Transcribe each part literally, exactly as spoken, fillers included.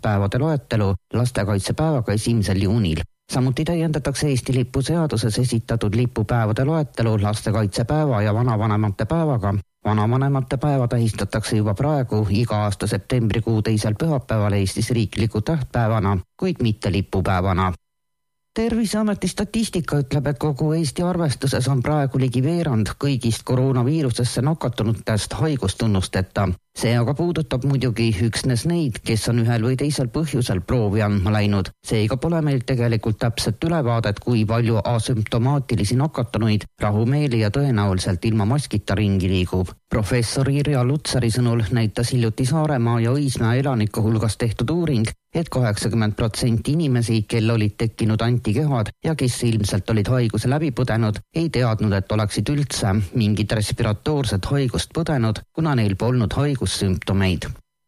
päevade loetelu lastekaitsepäevaga esimesel juunil. Samuti täiendatakse Eesti lipuseaduses esitatud lipupäevade loetelu lastekaitsepäeva ja vanavanemate päevaga. Vanavanemate päeva tähistatakse juba praegu iga aasta septembrikuu teisel pühapäeval Eestis riikliku tähtpäevana, kuid mitte lipupäevana. Terviseameti statistika ütleb, et kogu Eesti arvestuses on praegu ligi veerand kõigist koroonaviirusesse nakatunutest haigustunnusteta. See aga puudutab muidugi üksnes neid, kes on ühel või teisel põhjusel proovi andma läinud. Seega pole meil tegelikult täpset ülevaadet, kui palju asümptomaatilisi nakatunuid rahumeeli ja tõenäoliselt ilma maskita ringi liigub. Professor Irja Lutsari sõnul näitas hiljuti Saaremaa ja Õismäe elaniku hulgas tehtud uuring, et kaheksakümmend protsenti inimesi, kel olid tekkinud antikehad ja kes ilmselt olid haiguse läbi põdenud, ei teadnud, et oleksid üldse mingit respiratoorset haigust põdenud, kuna neil polnud haigussümptomeid.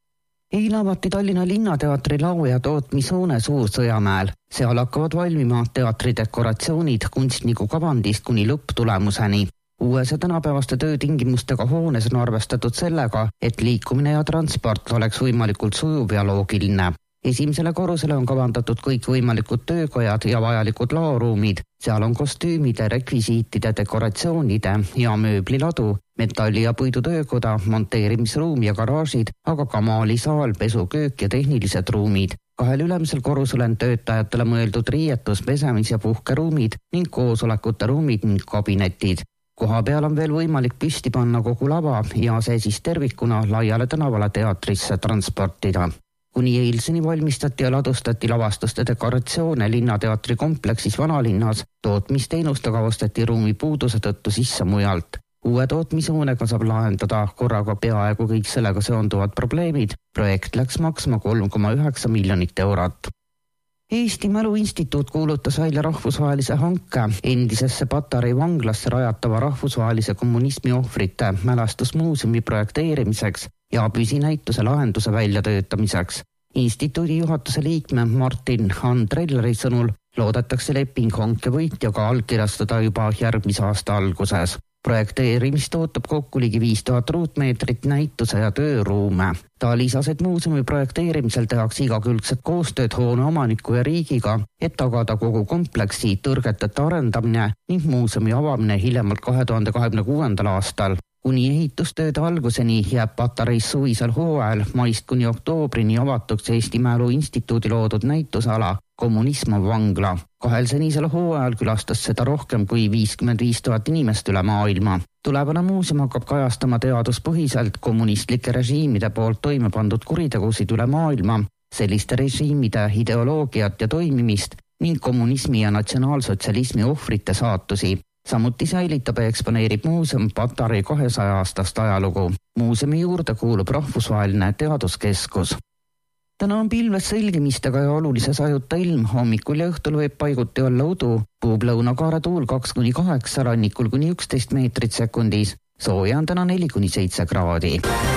Eile avati Tallinna Linnateatri lau- ja tootmishoone Suur-Sõjamäel. Seal hakkavad valmima teatri dekoratsioonid kunstniku kavandist kuni lõpptulemuseni. Uues ja tänapäevaste töötingimustega hoones on arvestatud sellega, et liikumine ja transport oleks võimalikult sujuv ja loogiline. Esimesele korrusele on kavandatud kõik võimalikud töökojad ja vajalikud laoruumid. Seal on kostüümide, rekvisiitide, dekoratsioonide ja mööbliladu, metalli- ja puidutöökoda, monteerimisruum ja garaažid, aga ka maalisaal, pesuköök ja tehnilised ruumid. Kahel ülemisel korrusel on töötajatele mõeldud riietus, pesemis- ja puhkeruumid ning koosolekute ruumid ning kabinetid. Koha peal on veel võimalik püsti panna kogu lava ja see siis tervikuna laiale tänavale teatrisse transportida. Kuni eilseni valmistati ja ladustati lavastuste dekoratsioone Linnateatri kompleksis Vanalinnas, tootmisteenustega osteti ruumi puuduse tõttu sisse mujalt. Uue tootmishoonega saab lahendada korraga peaaegu kõik sellega seonduvad probleemid. Projekt läks maksma kolm koma üheksa miljonit eurot. Eesti Mälu Instituut kuulutas välja rahvusvahelise hanke endisesse Patarei vanglasse rajatava rahvusvahelise kommunismi ohvrite mälestusmuuseumi projekteerimiseks ja püsinäituse lahenduse väljatöötamiseks. Instituudi juhatuse liikme Martin Andrelleri sõnul loodetakse leping hanke võitjaga allkirjastada juba järgmise aasta alguses. Projekteerimist ootab kokku ligi viis tuhat ruutmeetrit näituse ja tööruume. Ta lisas, et muuseumi projekteerimisel tehakse igakülgset koostööd hoone omaniku ja riigiga, et tagada kogu kompleksi tõrgeteta arendamine ning muuseumi avamine hiljemalt kahe tuhande kahekümne kuuendal aastal. Kuni ehitustööde alguseni jääb Patareis suvisel hooajal maist kuni oktoobrini avatuks Eesti Mälu Instituudi loodud näitusala Kommunism on vangla. Kahel senisel hooajal külastas seda rohkem kui viiskümmend viis tuhat inimest üle maailma. Tulevane muuseum hakkab kajastama teaduspõhiselt kommunistlike režiimide poolt toime pandud kuritegusid üle maailma, selliste režiimide ideoloogiat ja toimimist ning kommunismi ja natsionaalsotsialismi ohvrite saatusi. Samuti säilitab ja eksponeerib muuseum Patarei kahesaja aastast ajalugu. Muuseumi juurde kuulub rahvusvaheline teaduskeskus. Täna on pilves selgimistega ja olulise sajuta ilm, hommikul ja õhtul võib paiguti olla udu, puhub lõunakaare tuul kaks kuni kaheksa, rannikul kuni üksteist meetrit sekundis, sooja on täna neli kuni seitse kraadi.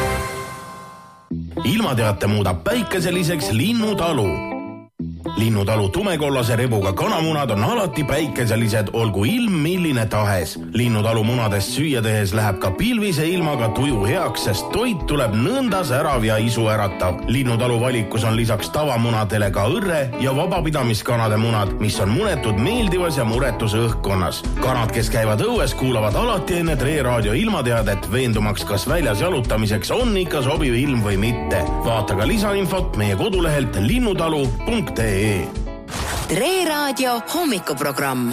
Ilmateate muudab päikeseliseks Linnutalu. Linnutalu tumekollase rebuga kanamunad on alati päikeselised, olgu ilm milline tahes. Linnutalu munadest süüa tehes läheb ka pilvise ilmaga tuju heaks, sest toit tuleb nõnda särav ja isu äratav. Linnutalu valikus on lisaks tavamunadele ka õrre ja vabapidamiskanade munad, mis on munetud meeldivas ja muretus õhkkonnas. Kanad, kes käivad õues, kuulavad alati enne Tre Raadio ilmateadet, veendumaks, kas väljas jalutamiseks on ikka sobiv ilm või mitte. Vaata ka lisainfot meie kodulehelt linnutalu punkt ee. Tre Raadio hommikuprogramm.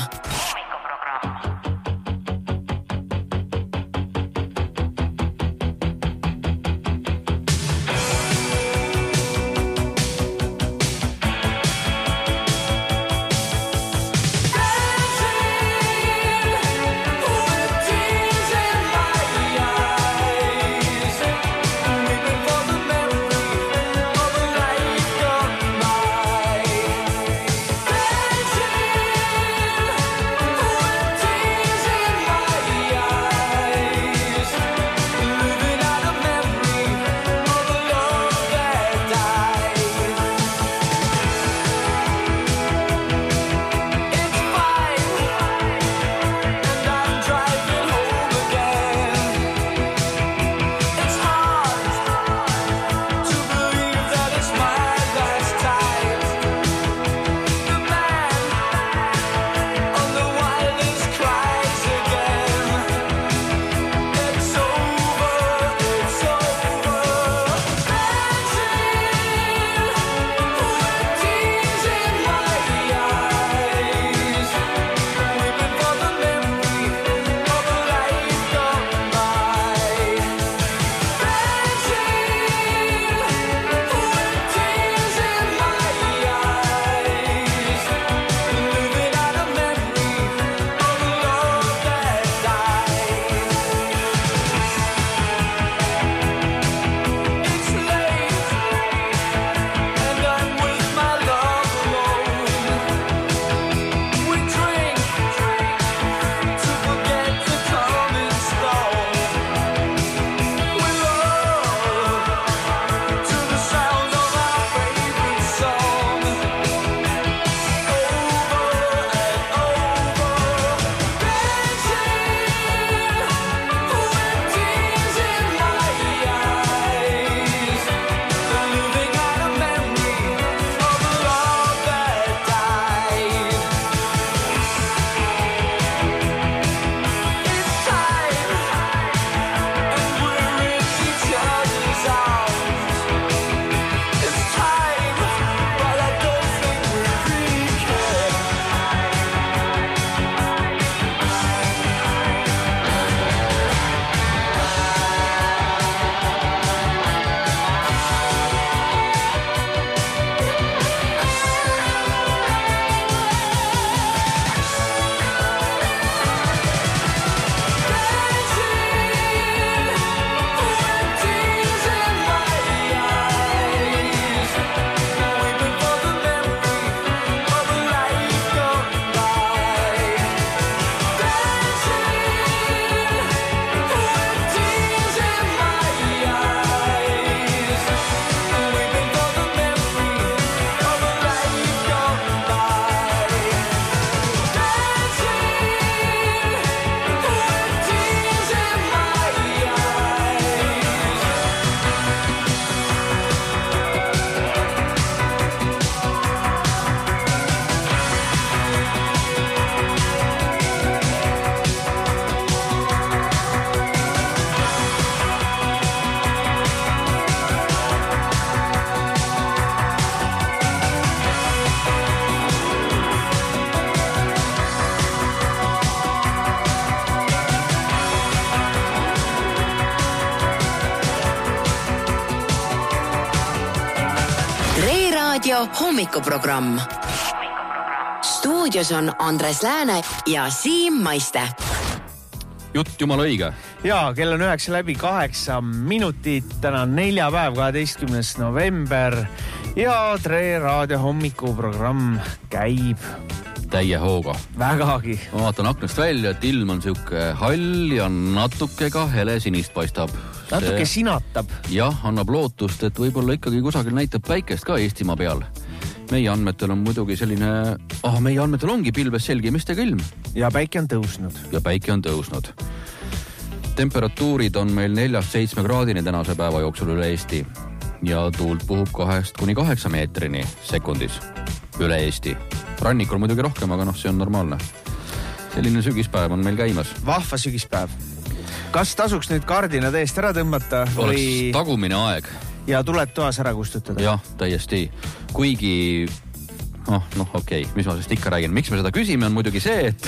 Raadio hommikuprogramm. Stuudios on Andres Lääne ja Siim Maiste. Jutt jumala õige. Jaa, kell on üheksa läbi kaheksa minutit. Täna on neljapäev, kaheteistkümnes november ja Tre Raadio hommikuprogramm käib täie hooga. Vägagi. Ma vaatan aknast välja, et ilm on siuke hall ja natuke ka hele sinist paistab. Natuke See, sinatab. Jah, annab lootust, et võib-olla ikkagi kusagil näitab päikest ka Eestimaa peal. Meie andmetel on muidugi selline, ah, meie andmetel ongi pilves selgimistega ilm. Ja päike on tõusnud. Ja päike on tõusnud. Temperatuurid on meil neljast seitsme kraadini tänase päeva jooksul üle Eesti ja tuult puhub kahest kuni kaheksa meetrini sekundis üle Eesti. Rannikul muidugi rohkem, aga noh, see on normaalne. Selline sügispäev on meil käimas. Vahva sügispäev. Kas tasuks nüüd kardinad eest ära tõmmata? Oleks või... tagumine aeg. Ja tuleb toas ära kustutada. Jah, täiesti. Kuigi, noh, noh, okei, okay. mis ma sest ikka räägin. Miks me seda küsime on muidugi see, et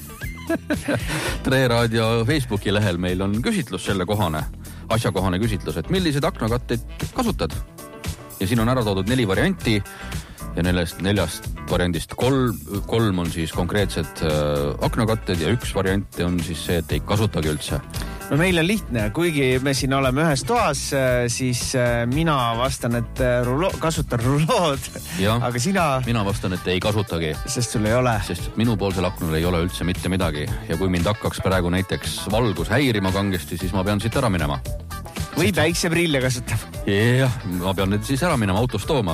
Tre Raadio Facebooki lehel meil on küsitlus selle kohane, asjakohane küsitlus, et millised aknakatteid kasutad. Ja siin on ära toodud neli varianti ja neljast, neljast variandist kolm, kolm on siis konkreetsed äh, aknakatted ja üks variant on siis see, et ei kasutagi üldse. No meil on lihtne, kuigi me siin oleme ühes toas, siis mina vastan, et rulo, kasutan rulood, ja, aga sina... Mina vastan, et ei kasutagi. Sest sul ei ole. Sest minu poolsel aknul ei ole üldse mitte midagi ja kui mind hakkaks praegu näiteks valgus häirima kangesti, siis ma pean siit ära minema. Või päikseprille kasutab. Jah, ma pean nüüd siis ära minema autost tooma.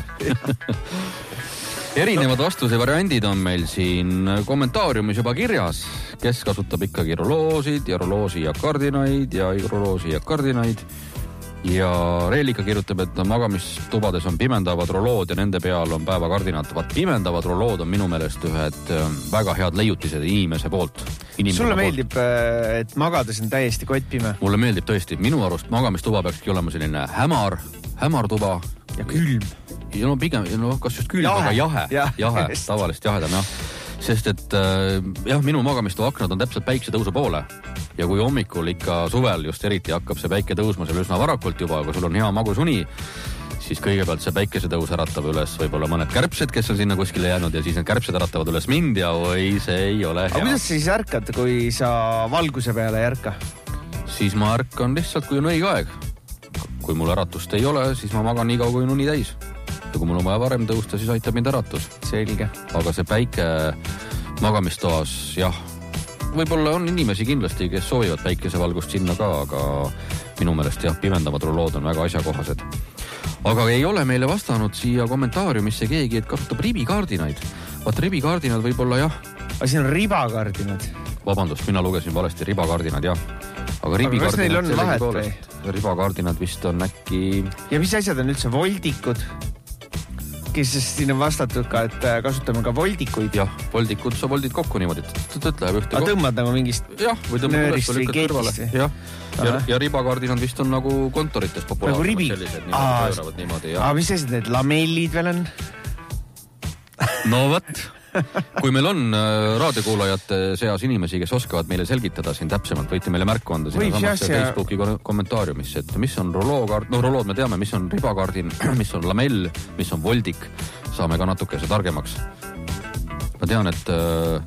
Erinevad vastuse variandid on meil siin kommentaariumis juba kirjas, kes kasutab ikkagi roloosid ja roloosi ja kardinaid ja roloosi ja kardinaid. Ja Reelika kirjutab, et magamistubades on pimendavad rolood ja nende peal on päevakardinad. Vaat pimendavad rolood on minu meelest ühed väga head leiutised inimese poolt. Inimese Sulle poolt. meeldib, et magades on täiesti kottpime? Mulle meeldib tõesti. Minu arust magamistuba peakski olema selline hämar, hämartuba. Ja külm. Ja no pigem, no kas just külm, jahe. aga jahe, ja, jahe, tavalist jahedam, jah. Sest et äh, jah, minu magamistu aknad on täpselt päiksetõusu poole. Ja kui hommikul ikka suvel just eriti hakkab see päike tõusma seal üsna varakult juba, aga sul on hea magusuni, siis kõigepealt see päikesetõus äratab üles võib-olla mõned kärbsed, kes on sinna kuskile jäänud ja siis need kärbsed äratavad üles mind ja oi, see ei ole hea. Aga kuidas sa siis ärkad, kui sa valguse peale ei ärka? Siis ma ärkan lihtsalt, kui on õige aeg. Kui mul äratust ei ole, siis ma magan nii kaua, kui on uni täis. Ja kui mul on vaja varem tõusta, siis aitab mind äratus. Selge. Aga see päike magamistoas, jah, võib-olla on inimesi kindlasti, kes soovivad päikesevalgust sinna ka, aga minu meelest jah, pimendavad rulood on väga asjakohased. Aga ei ole meile vastanud siia kommentaariumisse keegi, et kasutab ribikardinaid. Vaat ribikardinad võib-olla jah. Aga siin on ribakardinad. Vabandust, mina lugesin valesti ribakardinad, jah. Aga, aga kas neil on vahet või? Ribakardinad vist on äkki... Ja mis asjad on üldse voldikud? Kes siin on vastatud ka, et kasutame ka voldikuid? Jah, voldikud, sa voldid kokku niimoodi. Tõtt läheb ühte kokku. Aga tõmbad nagu mingist jah, või tõmbad üles või lükkad kõrvale. Jah. Ja, ja ribakardinad vist on nagu kontorites populaarsemad. Nagu ribi... sellised, niimoodi, niimoodi, aga mis asjad need lamellid veel on? No võt... Kui meil on raadiokuulajate seas inimesi, kes oskavad meile selgitada siin täpsemalt, võite meile märku anda sinna samasse Facebooki kommentaariumis, et mis on rolookaard, no rolood me teame, mis on ribakardin, mis on lamell, mis on voldik, saame ka natukese targemaks. Ma tean, et,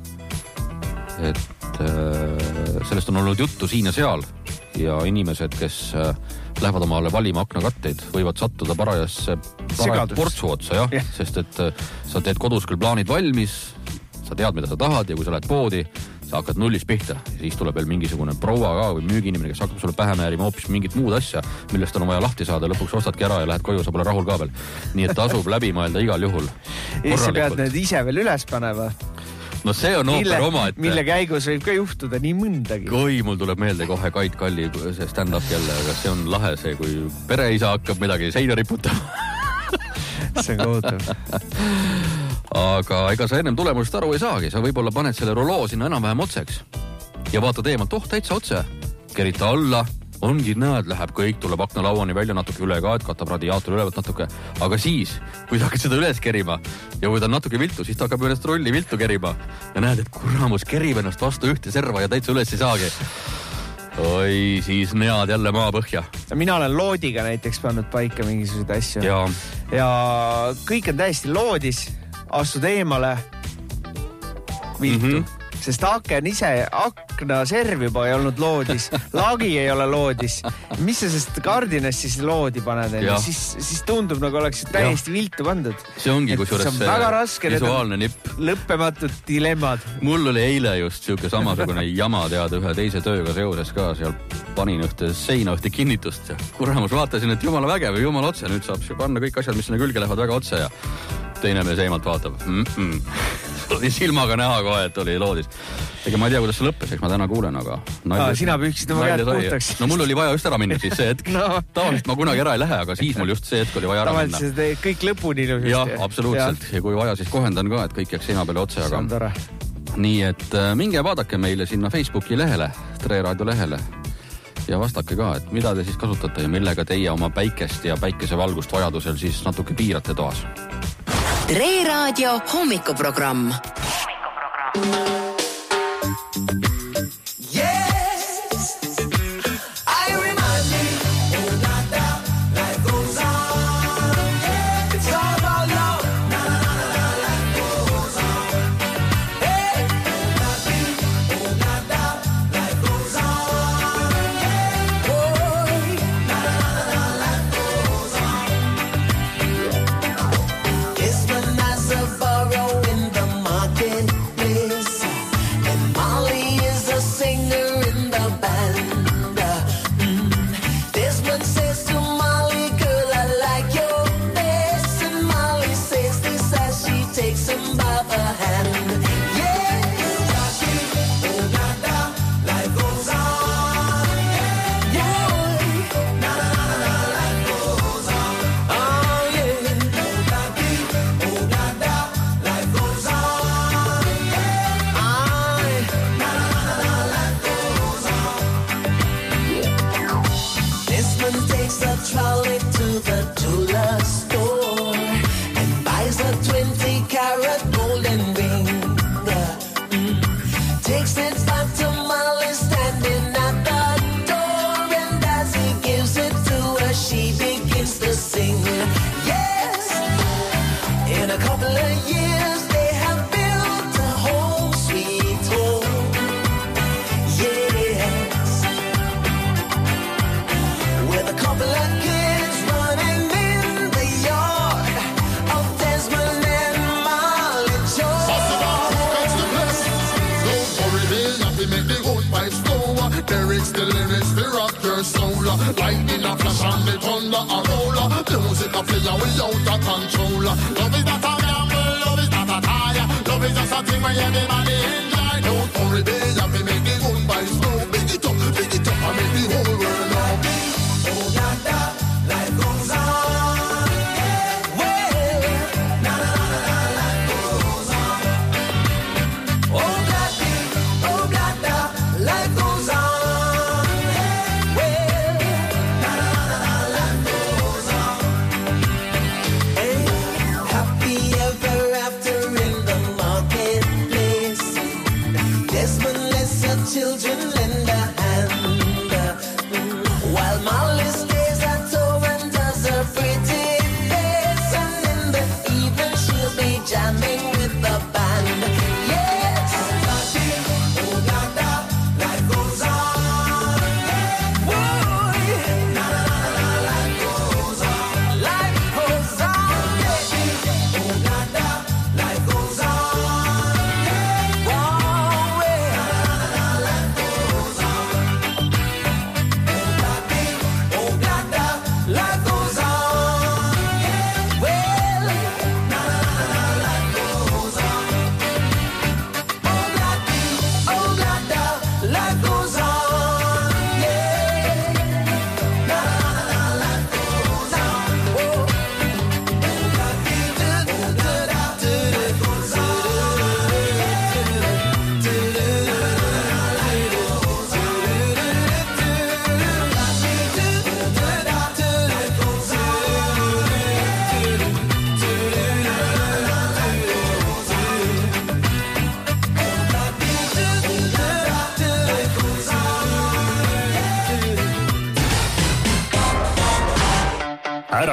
et sellest on olnud juttu siin ja seal ja inimesed, kes lähevad omale valima aknakatteid, võivad sattuda parajasse parajast portsu otsa, jah, yeah. Sest et sa teed kodus küll plaanid valmis, sa tead, mida sa tahad ja kui sa lähed poodi, sa hakkad nullis pihta ja siis tuleb veel mingisugune proua ka või müügiinimene, kes hakkab sulle pähe määrima hoopis mingit muud asja, millest on vaja lahti saada, lõpuks ostadki ära ja lähed koju, sa pole rahul ka veel. Nii et tasub läbi mõelda igal juhul. Ja sa pead need ise veel üles paneva. No see on ooper oma, et... Mille käigus võib ka juhtuda nii mõndagi. Oi, mul tuleb meelde kohe Kait Kalli see stand-up jälle, aga see on lahe see, kui pereisa hakkab midagi seina riputama. See on kohutav. Aga ega sa ennem tulemusest aru ei saagi. Sa võib-olla paned selle roloo sinna enam-vähem otseks ja vaatad eemalt, oh, täitsa otse. Kerita alla, ongi näed, läheb kõik, tuleb akna lauani välja natuke üle ka, et katab radiaator ülevat natuke. Aga siis, kui sa hakkad seda üles kerima ja kui ta on natuke viltu, siis ta hakkab ennast rolli viltu kerima ja näed, et kuramus kerib ennast vastu ühte serva ja täitsa üles ei saagi. Oi, siis nead jälle maa põhja. Mina olen loodiga näiteks pannud paika mingisuguseid asju. Ja. ja kõik on täiesti loodis, astud eemale viltu. Mm-hmm. Sest aken ise, akna serv juba ei olnud loodis, lagi ei ole loodis. Mis sa sest kardinast siis loodi paned? Siis, siis tundub nagu oleks täiesti ja. Viltu pandud. See ongi kusjuures see väga raske, visuaalne nipp. Lõppematud dilemmad. Mul oli eile just siuke samasugune jama teada ühe teise tööga seoses ka. Seal panin ühte seina ühte kinnitust ja kuramus vaatasin, et jumala vägev ja jumala otse. Nüüd saab panna kõik asjad, mis sinna külge lähevad väga otse ja teine mees eemalt vaatab. Mm-mm. Oli silmaga näha kohe, et oli loodis. Ega ma ei tea, kuidas see lõppes, eks ma täna kuulen, aga... Aa, sina püüksid oma käed puhtaks. No mul oli vaja just ära minna siis see hetk. no. Tavaliselt ma kunagi ära ei lähe, aga siis mul just see hetk oli vaja ära minna. Tavaliselt kõik lõpuni ilusasti. Jah, absoluutselt. Ja. ja kui vaja, siis kohendan ka, et kõik jääks seina peale otse. Aga... tore. Nii, et minge vaadake meile sinna Facebooki lehele, Tre Raadio lehele ja vastake ka, et mida te siis kasutate ja millega teie oma päikest ja päikesevalgust vajadusel siis natuke piirate toas. Tre Raadio hommikuprogramm. Lightning a flash and the thunder a roller. Music a play and we out of control. Love is not a gamble, love is not a tire. Love is just a thing where everybody enjoy. Don't worry, baby, I make the moon by slow. Big it up, big it up, I make the whole world know. Oh, nada, life goes on. Well, na na na na, life goes on. Oh, nada, oh, nada, life goes on. Happy ever after in the marketplace.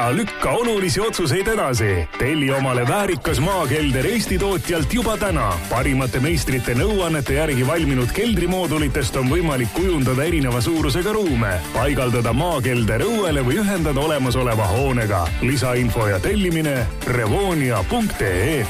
ära lükka olulisi otsuseid edasi. Telli omale väärikas maakelder Eesti tootjalt juba täna. Parimate meistrite nõuannete järgi valminud keldrimoodulitest on võimalik kujundada erineva suurusega ruume, paigaldada maakelder õuele või ühendada olemasoleva hoonega. Lisainfo ja tellimine revonia punkt ee.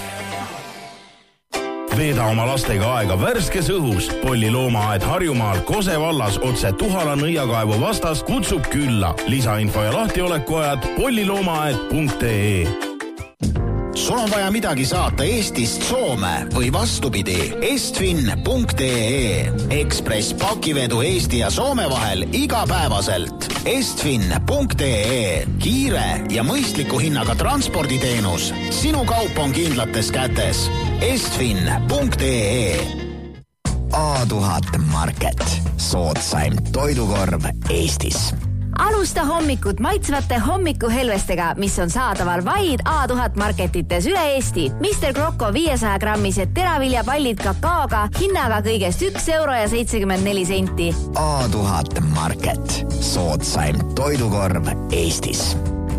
Veeda oma lastega aega värskes õhus. Polli loomaaed Harjumaal Kose vallas otse Tuhala nõiakaevu vastas kutsub külla. Lisainfo ja lahtiolekuajad polli loomaaed punkt ee. Sul on vaja midagi saata Eestist Soome või vastupidi estfin punkt ee. Ekspress pakivedu Eesti ja Soome vahel igapäevaselt. estfin punkt ee. Kiire ja mõistliku hinnaga transporditeenus. Sinu kaup on kindlates kätes. estfin punkt ee. A tuhat Market. Soodsaim toidukorv Eestis. Alusta hommikut maitsvate hommikuhelvestega, mis on saadaval vaid A tuhat Marketites üle Eesti. mister Crocco viiesaja grammised teraviljapallid kakaoga hinnaga kõigest üks euro ja seitsekümmend neli senti. A tuhat Market. Soodsaim toidukorv Eestis.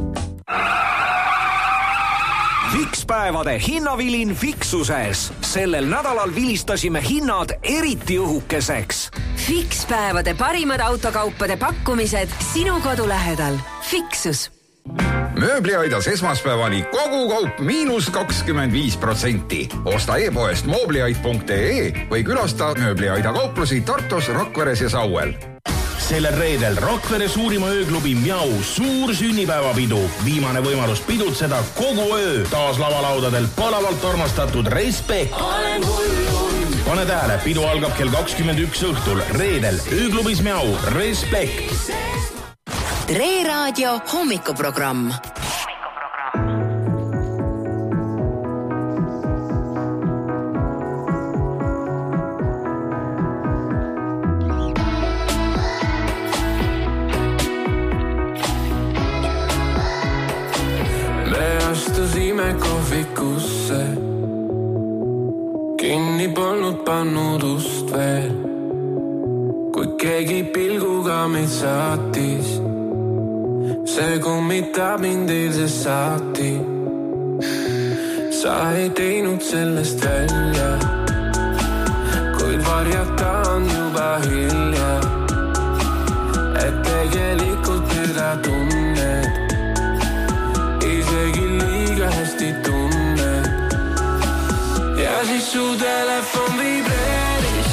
Fikspäevade hinnavilin Fiksuses. Sellel nädalal vilistasime hinnad eriti õhukeseks. Fikspäevade parimad autokaupade pakkumised sinu kodu lähedal. Fiksus. Mööbliaidas esmaspäevani kogu kaup miinus kakskümmend viis protsenti. Osta e-poest moobliaid punkt ee või külasta Mööbliaida kauplusi Tartus, Rakveres ja Sauel. Sellel reedel Rakvere suurima ööklubi Mjau suur sünnipäevapidu. Viimane võimalus pidutseda kogu öö. Taas lavalaudadel palavalt armastatud Respekt. Olen hullun. Pane tähele, pidu algab kell kakskümmend üks õhtul. Reedel ööklubis Mjau Respekt. Tre Raadio hommikuprogramm. Astusime kohvikusse, kinni polnud pannud ust veel, kui keegi pilguga meid saatis. See kummitab mind eilses saati. Sa ei teinud sellest välja, kuid varjata on juba hilja, et tegelikult teda tunned. Isegi liiga hästi tunne. Ja siis su telefon vibreeris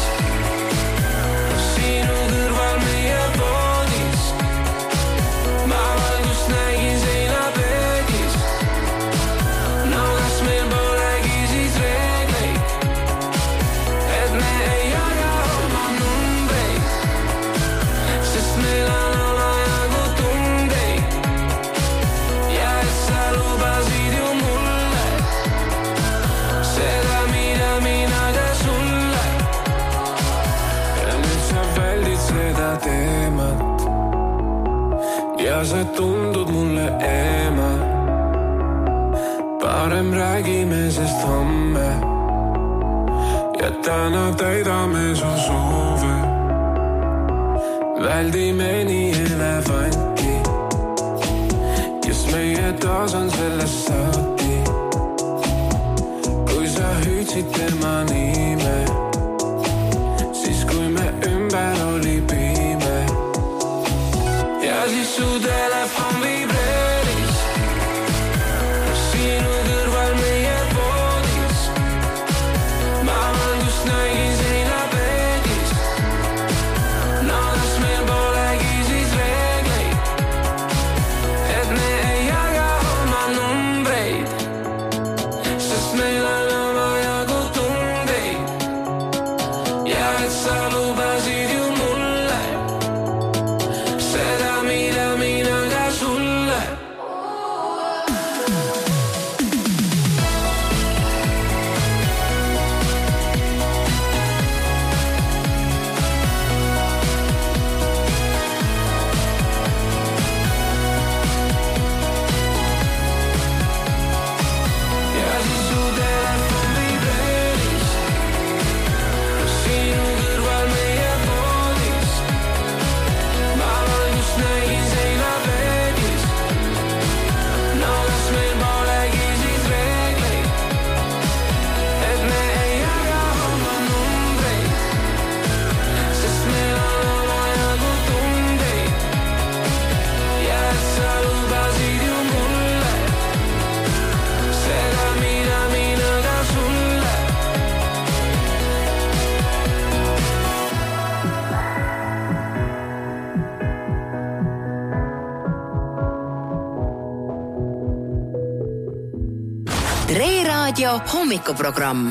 sinu kõrval meie voodis. Ma valgust nägin seinapeegis. No kas meil polegi siis reegleid, et me ei jaga oma numbreid, sest meil on omajagu tundeid. Ja et sa lubasid ju mulle seda, mida mina ka sulle. Ja nüüd sa väldid seda teemat ja sa tundud mulle eema. Parem räägime, sest homme ja täna täidame su soove. Väldime nii elevanti, kes meie taas on sellest saati. Kui sa hüüdsid tema nime, siis kui me ümber oli piime. Ja siis su telefon vibreeris sinu kõrval meie voodis. Ma valgust nägin seinapeegis. No kas meil polegi siis reegleid, et me ei jaga oma numbreid, sest meil on omajagu tundeid. Ja et sa lubasid ju mulle seda, mida mina ka sulle. Ja siis su telefon Tre Raadio hommikuprogramm.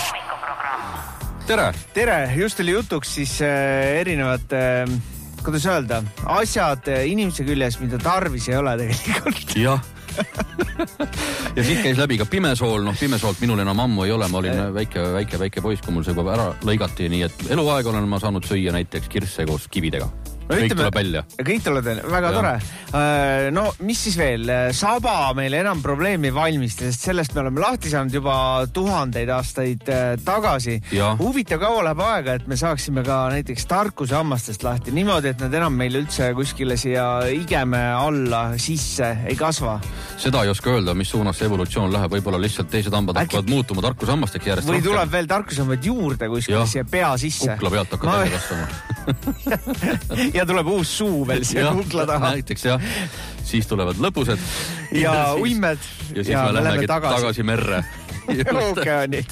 Tere! Tere! Just oli jutuks siis erinevad, kuidas öelda, asjad inimese küljes, mida tarvis ei ole tegelikult. Jah. Ja siit käis läbi ka pimesool, noh pimesoolt minul enam ammu ei ole, ma olin väike, väike, väike poiss, kui mul see juba ära lõigati, nii et eluaeg olen ma saanud süüa näiteks kirsse koos kividega. No, kõik ütleme, tuleb välja. Kõik tuleb välja, väga ja. Tore. No mis siis veel? Saba meile enam probleemi valmista, sest sellest me oleme lahti saanud juba tuhandeid aastaid tagasi. Ja. Huvitav kaua läheb aega, et me saaksime ka näiteks tarkuse hammastest lahti. Niimoodi, et nad enam meil üldse kuskile siia igeme alla sisse ei kasva. Seda ei oska öelda, mis suunas see evolutsioon läheb. Võib-olla lihtsalt teised hambad Äkki... hakkavad muutuma tarkuse hammasteks järjest. Või tuleb veel tarkuse hambad juurde kuskile siia pea sisse. Kukla pealt hakkad välja kasvama. Ja tuleb uus suu veel siia kukla taha. Näiteks jah, siis tulevad lõpused. Ja, ja uimed. Ja siis ja me lähemegi tagasi, tagasi merre. Ookeanid.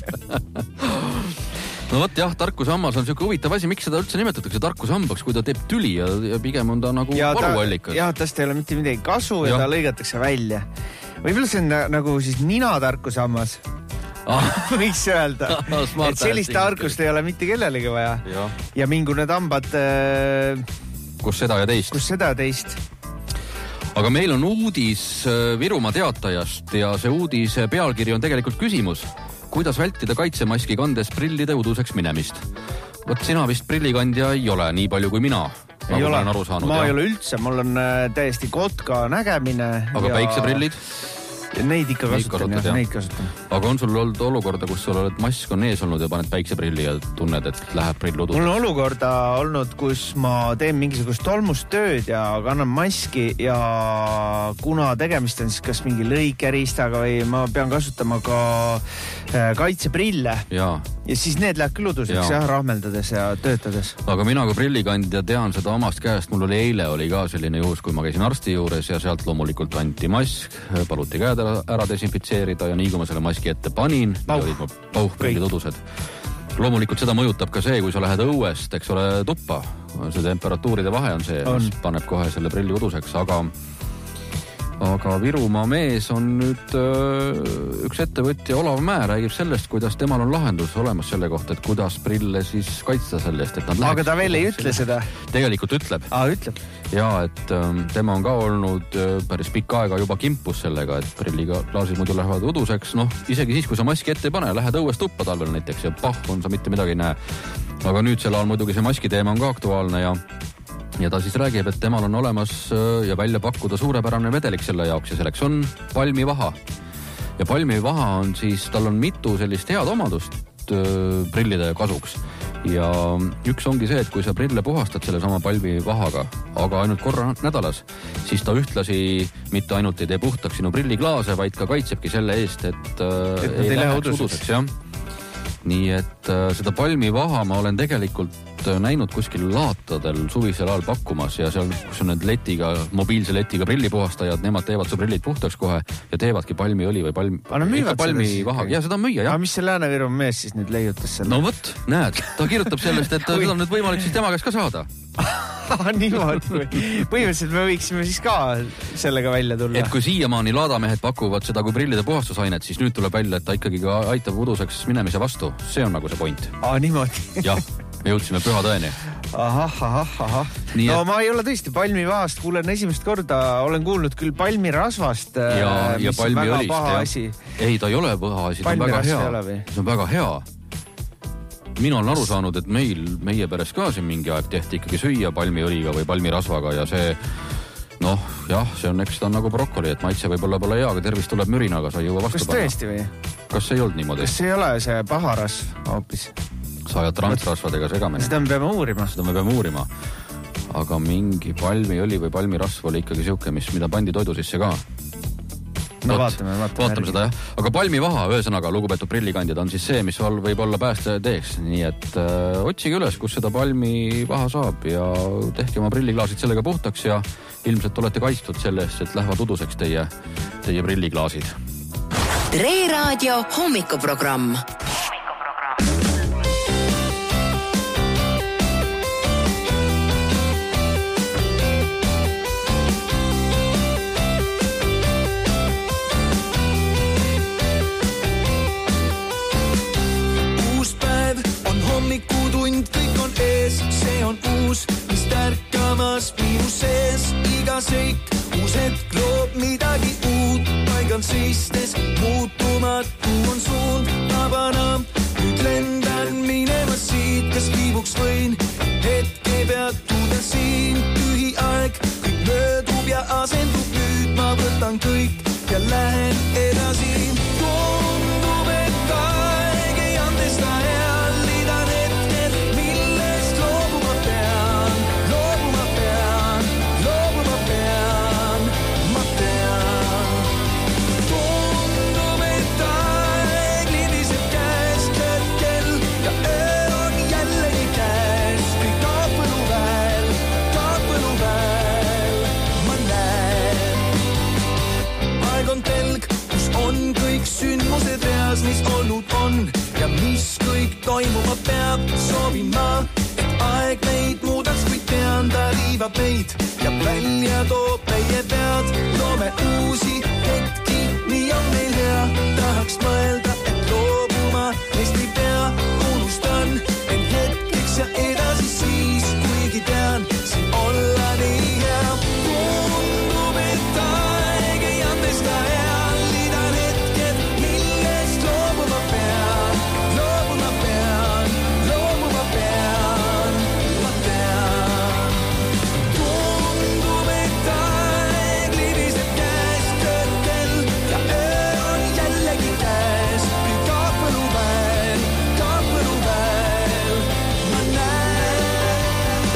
No võt jah, tarkusehammas on siuke huvitav asi, miks seda üldse nimetatakse tarkusehambaks, kui ta teeb tüli ja, ja pigem on ta nagu varuallikas. Jah, tast ei ole mitte midagi kasu ja, ja ta lõigatakse välja. Võib-olla see on nagu siis nina tarkusehammas. Ah. Võiks öelda, et sellist tarkust ei ole mitte kellelegi vaja. Ja, ja mingu need hambad äh, kus seda ja teist. Kus seda ja teist. Aga meil on uudis Virumaa teatajast ja see uudise pealkiri on tegelikult küsimus. Kuidas vältida kaitsemaski kandes prillide uduseks minemist? Võt sina vist prillikandja ei ole nii palju kui mina. Ei ole, saanud, ma ja. ei ole üldse, mul on täiesti kotka nägemine. Aga ja... päikseprillid? Neid ikka kasutan, jah, neid kasutan. Aga on sul olnud olukorda, kus sul oled mask on ees olnud ja paned päikseprilli ja tunned, et läheb prill uduseks? Mul on olukorda olnud, kus ma teen mingisugust tolmust tööd ja kannan maski ja kuna tegemist on siis kas mingi lõikeristaga või ma pean kasutama ka kaitseprille ja, ja siis need läheb küll uduseks, ja. jah, rahmeldades ja töötades. Aga mina kui prillikandja tean seda omast käest, mul oli eile oli ka selline juhus, kui ma käisin arsti juures ja sealt loomulikult anti mask, paluti käed ära desinfitseerida ja nii kui ma selle maski ette panin, olid ma pauhprillid udused. Loomulikult seda mõjutab ka see, kui sa lähed õuest, eks ole, tuppa. See temperatuuride vahe on see, mis paneb kohe selle prilli uduseks, aga aga Virumaa mees on nüüd öö, üks ettevõtja Olav Mäe räägib sellest, kuidas temal on lahendus olemas selle kohta, et kuidas prille siis kaitsta sellest, et nad läheks. Aga ta veel ei ütle seda? Tegelikult ütleb. Aa, ütleb. Ja, et öö, tema on ka olnud öö, päris pikka aega juba kimpus sellega, et prilliga klaasid muidu lähevad uduseks. Noh, isegi siis, kui sa maski ette ei pane, lähed õues tuppa talvel näiteks ja pah, on sa mitte midagi ei näe. Aga nüüd selle all muidugi see maski teema on ka aktuaalne ja Ja ta siis räägib, et temal on olemas ja välja pakkuda suurepärane vedelik selle jaoks ja selleks on palmivaha. Ja palmivaha on siis, tal on mitu sellist head omadust prillide kasuks. Ja üks ongi see, et kui sa prille puhastad selle sama palmivahaga, aga ainult korra nädalas, siis ta ühtlasi mitte ainult ei tee puhtaks sinu prilliklaase, vaid ka kaitsebki selle eest, et, et ei, ei läheks uduseks. Jah. Nii et äh, seda palmivaha ma olen tegelikult näinud kuskil laatadel suvisel ajal pakkumas ja seal, kus on need letiga, mobiilse letiga prillipuhastajad, nemad teevad su prillid puhtaks kohe ja teevadki palmiõli või palm... Ikka palmivaha. Ja seda on müüa, jah. Aga mis see Lääne-Virumaa mees siis nüüd leiutas selle? No võt, näed, ta kirjutab sellest, et seda on nüüd võimalik siis tema käest ka saada. Niimoodi. Põhimõtteliselt me võiksime siis ka sellega välja tulla. Et kui siiamaani laadamehed pakuvad seda kui prillide puhastusainet, siis nüüd tuleb välja, et ta ikkagi ka aitab uduseks minemise vastu. See on nagu see point. Aa, niimoodi. Jah, me jõudsime püha tõeni. Ahah, ahah, ahah. Nii, no et... ma ei ole tõesti palmivahast, kuulen esimest korda, olen kuulnud küll palmirasvast, ja, mis ja on väga paha asi. Ei, ta ei ole paha asi, ta on väga hea. See on väga hea. Mina olen aru saanud, et meil, meie peres ka siin mingi aeg tehti ikkagi süüa palmiõliga või palmirasvaga ja see, noh, jah, see on, eks ta on nagu brokoli, et maitse võib-olla pole hea, aga tervis tuleb mürinaga, sa ei jõua vastu panna. Kas tõesti või? Kas see ei olnud niimoodi? Kas see ei ole see paharasv hoopis? Sa ajad transrasvadega segamine. Seda me peame uurima. Seda me peame uurima. Aga mingi palmiõli või palmirasv oli ikkagi siuke, mis, mida pandi toidu sisse ka. No vaatame, vaatame, vaatame seda, jah. Aga palmivaha, ühesõnaga, lugupeetud prillikandjad, on siis see, mis võib olla pääste teeks. Nii et äh, otsige üles, kus seda palmivaha saab ja tehke oma prilliklaasid sellega puhtaks ja ilmselt olete kaitstud sellest, et lähevad uduseks teie, teie prilliklaasid. Tre Raadio hommikuprogramm. seit, uus hetk loob midagi uut, paigal seistes muutumatu on suund, vabana, nüüd lendan minema siit, kas kiibuks võin, hetke peatuda siin, tühi aeg, kõik möödub ja asendub nüüd, ma võtan kõik ja lähen edasi. Tundub, et aeg ei andesta heal, liidan hetkel, millest loobuma pean, loobuma pean, loobuma pean, ma tean. Tundub, et aeg libiseb käest hetkel ja öö on jällegi käes, kõik kaapõlu väel, kaapõlu väel, ma näen. Aeg on telg, kus on kõik sündmused reas, mis olnud on ja mis kõik toimuma peab. Soovin ma, et aeg meid muudaks, kui tean, ta riivab meid ja välja toob meie pead. Loome uusi hetki, nii on meil hea, tahaks mõelda, et loobuma neist ei pea. Unustan end hetkeks ja edasi siis, kuigi tean, siin olla nii hea. Tundub, et aeg ei andesta heal, liidan hetkel, millest loobuma pean, loobuma pean, loobuma pean, ma tean. Tundub, et aeg libiseb käest hetkel ja öö on jällegi käes, kõik kaapõlu väel, kaapõlu väel, ma näen.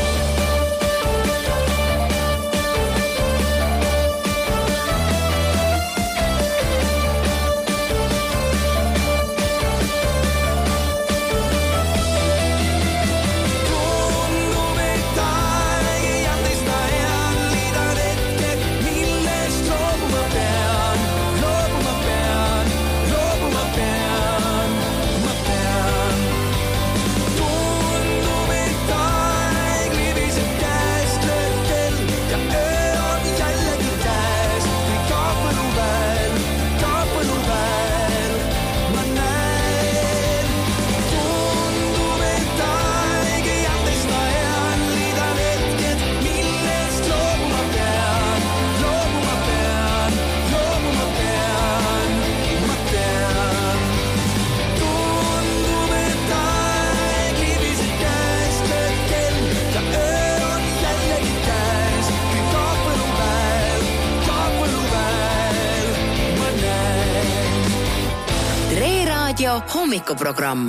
Tundub, et aeg ei andesta heal, liidan hetkel, millest loobuma pean, loobuma pean, loobuma pean, ma tean. Tundub, et aeg libiseb käest hetkel ja öö on jällegi käes, kõik kaapõlu väel, kaapõlu väel, ma näen. Tundub, et aeg ei andesta heal, liidan hetkel, millest loobuma pean, loobuma pean, loobuma pean, ma tean. Tundub, et aeg libiseb käest hetkel ja öö on jällegi käes, kõik kaapõlu väel, kaapõlu väel, ma näen. Tre Raadio hommikuprogramm.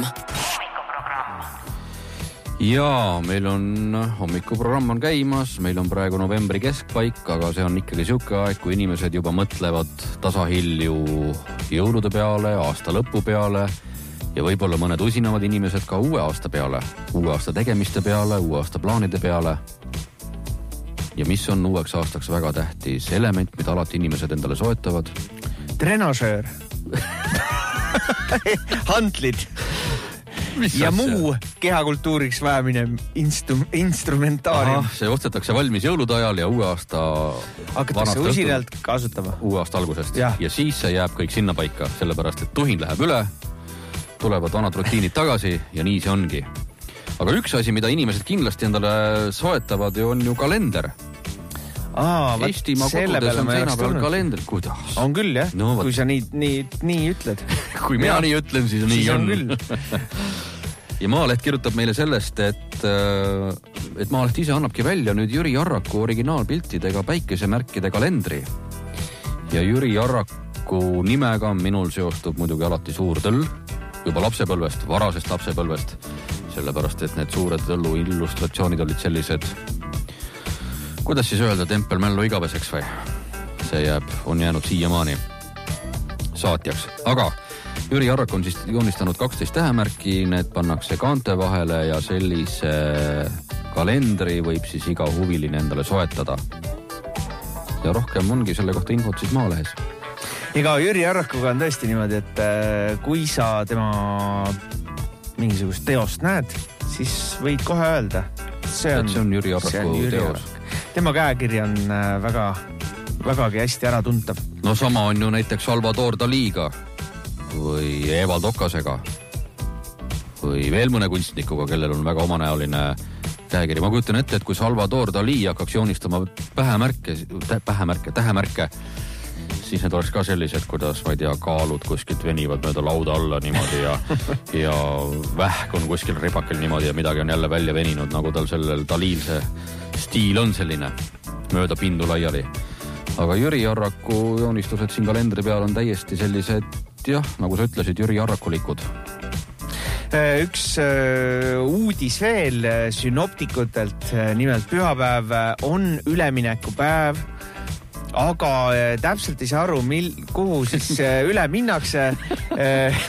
ja meil on hommikuprogramm on käimas, meil on praegu novembri keskpaik, aga see on ikkagi siuke aeg, kui inimesed juba mõtlevad tasahilju jõulude peale, aasta lõpu peale ja võib-olla mõned usinavad inimesed ka uue aasta peale, uue aasta tegemiste peale, uue aasta plaanide peale. Ja mis on uueks aastaks väga tähtis element, mida alati inimesed endale soetavad? Trenažöör. Hantlid. Mis ja asja? muu kehakultuuriks vajamine instru- instrumentaarium. Aha, see ostetakse valmis jõulude ajal ja uue aasta hakatakse usinalt kasutama. Uue aasta algusest. Ja. ja siis see jääb kõik sinna paika, sellepärast et tuhin läheb üle, tulevad vanad rutiinid tagasi ja nii see ongi. Aga üks asi, mida inimesed kindlasti endale soetavad, on ju kalender. Aa, Eestimaa kodudes on seina peal kalender. Kuidas? On küll, jah. No, kui sa nii, nii, nii ütled. kui mina nii ütlen, siis nii siis on. on küll. ja Maaleht kirjutab meile sellest, et, et Maaleht ise annabki välja nüüd Jüri Arraku originaalpiltidega päikesemärkide kalendri. Ja Jüri Arraku nimega minul seostub muidugi alati suur tõll, juba lapsepõlvest, varasest lapsepõlvest, sellepärast, et need suured tõllu illustratsioonid olid sellised, kuidas siis öelda, tempelmällu igaveseks või? See jääb, on jäänud siiamaani saatjaks. Aga Jüri Arrak on siis joonistanud kaksteist tähemärki, need pannakse kaante vahele ja sellise kalendri võib siis iga huviline endale soetada. Ja rohkem ongi selle kohta infot siis Maalehes. Ega Jüri Arrakuga on tõesti niimoodi, et kui sa tema mingisugust teost näed, siis võid kohe öelda. See on, see on Jüri Arraku teos. Tema käekiri on väga, vägagi hästi ära tuntav. No sama on ju näiteks Salvador Daliga või Evald Okasega või veel mõne kunstnikuga, kellel on väga omanäoline käekiri. Ma kujutan ette, et kui Salvador Dali hakkaks joonistama pähemärke, pähemärke, tähemärke, siis need oleks ka sellised, kuidas, ma ei tea, kaalud kuskilt venivad mööda lauda alla niimoodi ja, ja vähk on kuskil ripakil niimoodi ja midagi on jälle välja veninud, nagu tal sellel Dalil see stiil on selline mööda pindu laiali. Aga Jüri Arraku joonistused siin kalendri peal on täiesti sellised, jah, nagu sa ütlesid, Jüri Arrakulikud. Üks uh, uudis veel synoptikutelt, nimelt pühapäev on üleminekupäev, aga uh, täpselt ei saa aru, mil, kuhu siis uh, üle minnakse. Uh,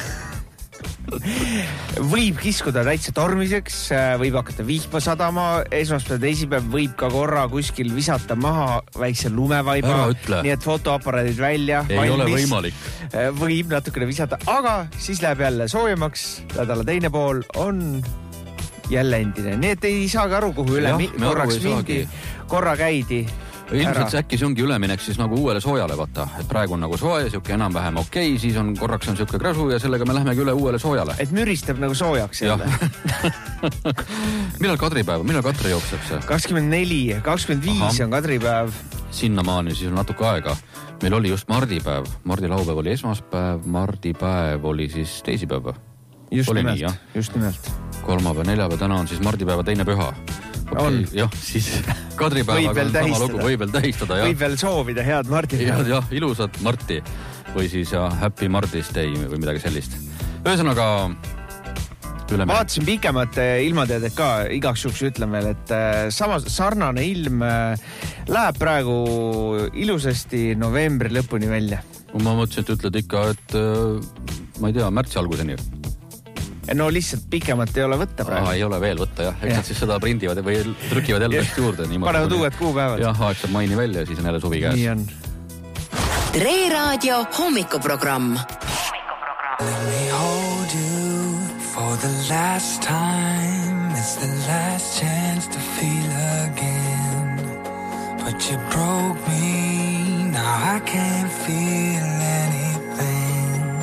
võib kiskuda täitsa tormiseks, võib hakata vihma sadama, esmaspäev, teisipäev võib ka korra kuskil visata maha väikse lumevaiba, nii et fotoaparaadid välja. Ei valmis, ole võimalik. Võib natukene visata, aga siis läheb jälle soojemaks, nädala teine pool on jälle endine, nii et ei saagi aru, kuhu üle ja, mi- korraks mingi, korra käidi. Ilmselt see äkki see ongi üleminek siis nagu uuele soojale, vaata, et praegu on nagu soe, siuke enam-vähem okei, okay, siis on korraks on siuke kräsu ja sellega me lähemegi üle uuele soojale. Et müristab nagu soojaks jälle. millal Kadripäev, millal Kadri jookseb see? kakskümmend neli, kakskümmend viis on Kadripäev. Sinnamaani siis on natuke aega. Meil oli just mardipäev, mardi laupäev oli esmaspäev, mardipäev oli siis teisipäev. Just oli nimelt, nii, just nimelt. Kolmapäev, neljapäev, täna on siis mardipäeva teine püha. Okay, jah, siis Kadripäevaga on sama lugu, võib veel tähistada. Võib veel soovida head mardipäeva. Ja, jah, ilusat Marti või siis ja Happy Martis Day või midagi sellist. Ühesõnaga üle vaatasin pikemat ilmateadet ka, igaks juhuks ütlen veel, et samas sarnane ilm läheb praegu ilusasti novembri lõpuni välja. Ma mõtlesin, et ütled ikka, et ma ei tea, märtsi alguseni. No lihtsalt pikemat ei ole võtta praegu. Aa, ei ole veel võtta, jah. Eks nad siis seda prindivad või trükivad jälle vist juurde. Panevad uued kuupäevad. Jah, aeg saab maini välja ja siis on jälle suvi käes. Nii on. Tre Raadio hommikuprogramm. Let me hold you for the last time. It's the last chance to feel again. But you broke me, now I can't feel anything.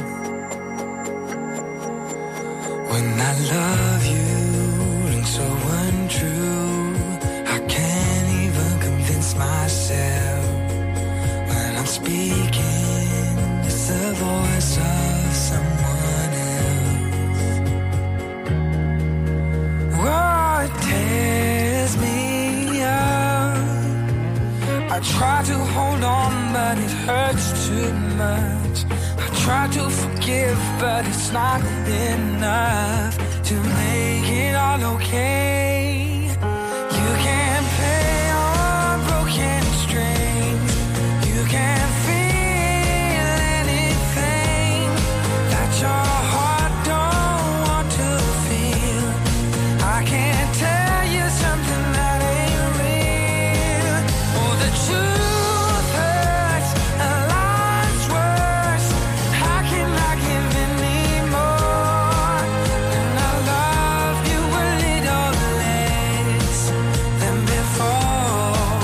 When I love you and so untrue, I can't even convince myself. When I'm speaking, it's the voice of someone else. Oh, it tears me up. I try to hold on, but it hurts too much. Try to forgive, but it's not enough to make it all okay. You can't play on broken strings. You can't feel anything that your heart don't want to feel. I can't tell you something that ain't real. Oh, the truth hurts a lot's worse. How can I give anymore? And I love you a little less than before.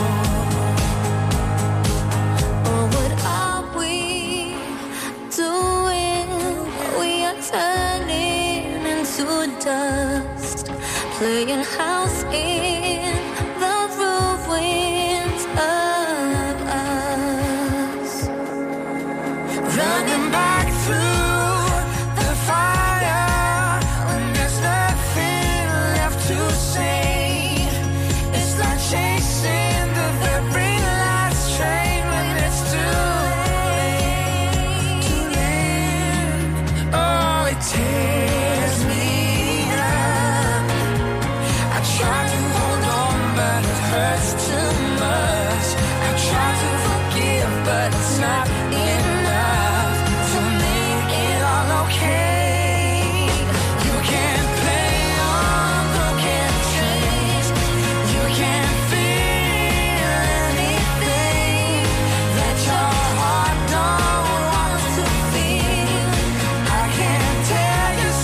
Oh, what are we doing? We are turning into dust, playing house in the ruins of us, running back through the fire when there's nothing left to say. It's like chasing the very last train when it's too late, too late. Oh, it tears me up. I try to hold on, but it hurts too much. I try to forgive, but it's not enough to make it all okay. You can't play on broken strings. You can't feel anything that your heart don't want to feel. I can't tell you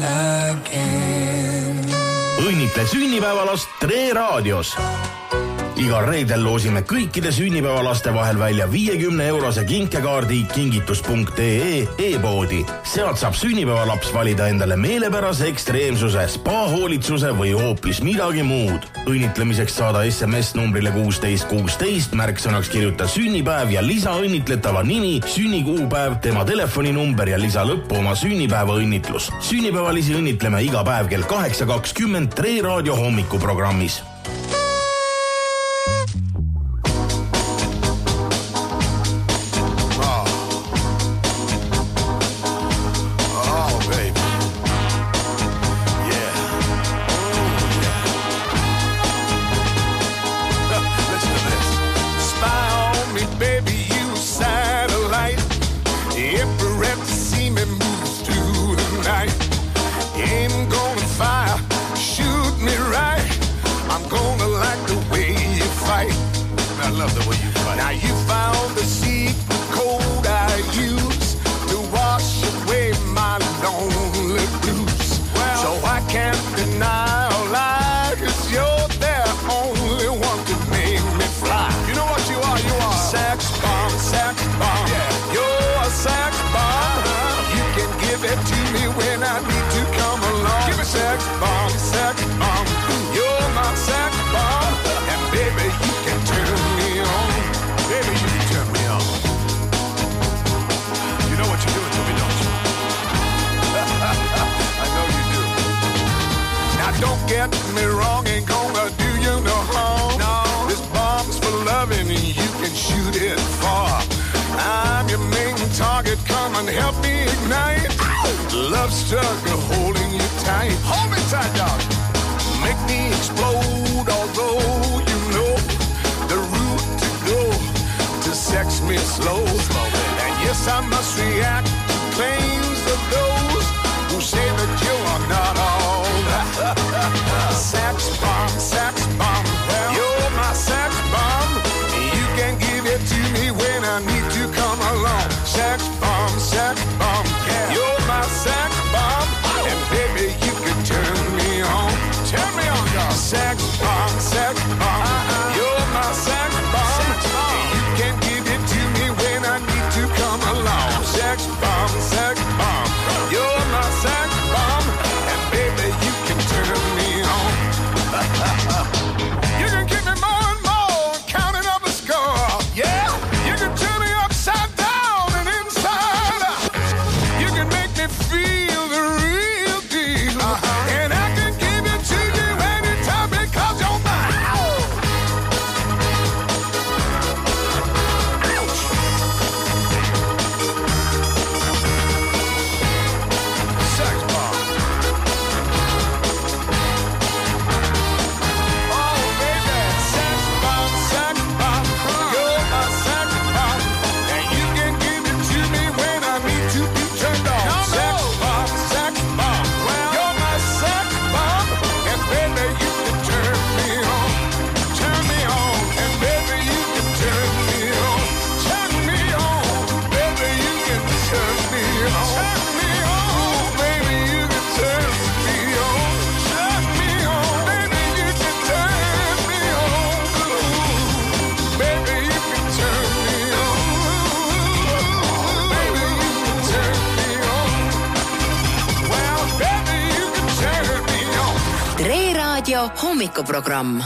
again. Õnnitle sünnipäevalast Tre Raadios. Igal reedel loosime kõikide sünnipäevalaste vahel välja viiekümne eurose kinkekaardi kingitus punkt ee e-poodi. Sealt saab sünnipäevalaps valida endale meelepärase ekstreemsuse, spa-hoolitsuse või hoopis midagi muud. Õnnitlemiseks saada S M S numbrile kuusteist kuusteist, märksõnaks kirjuta sünnipäev ja lisa õnnitletava nimi, sünnikuupäev, tema telefoninumber ja lisa lõppu oma sünnipäeva õnnitlus. Sünnipäevalisi õnnitleme iga päev kell kaheksa kakskümmend Tre Raadio hommikuprogrammis. Get me wrong, ain't gonna do you no harm. No. This bomb's for loving and you can shoot it far. I'm your main target, come and help me ignite. Love struggle holding you tight. Hold me tight, dog. Make me explode, although you know the route to go to sex me slow. slow and yes, I must react to claims of those who say that you are not all. Sex bomb, sex bomb, well, you're my sex bomb. You can give it to me when I need to come along. Sex bomb, sex bomb, yeah. You're my sex bomb, and baby you can turn me on. Turn me on, dog. Sex bomb, sex bomb, uh-huh. You're my sex bomb. Sex bomb. You can give it to me when I need to come along. Sex bomb, sex bomb, you're my sex bomb, and baby you can turn me on. You can keep me more and more, counting up a score. Yeah, you can turn me upside down and inside out. You can make me feel the real deal, uh-huh. And I can give it to you anytime because you're mine. Ouch. Sex bomb. hommikuprogramm.